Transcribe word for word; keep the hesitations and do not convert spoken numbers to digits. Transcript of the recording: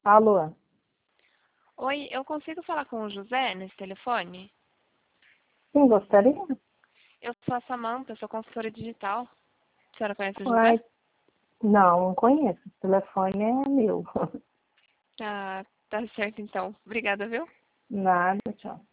Alô? Oi, eu consigo falar com o José nesse telefone? Sim, gostaria? Eu sou a Samanta, sou consultora digital. A senhora conhece o José? Uai, não, não conheço. O telefone é meu. Ah, tá certo então. Obrigada, viu? Nada, tchau.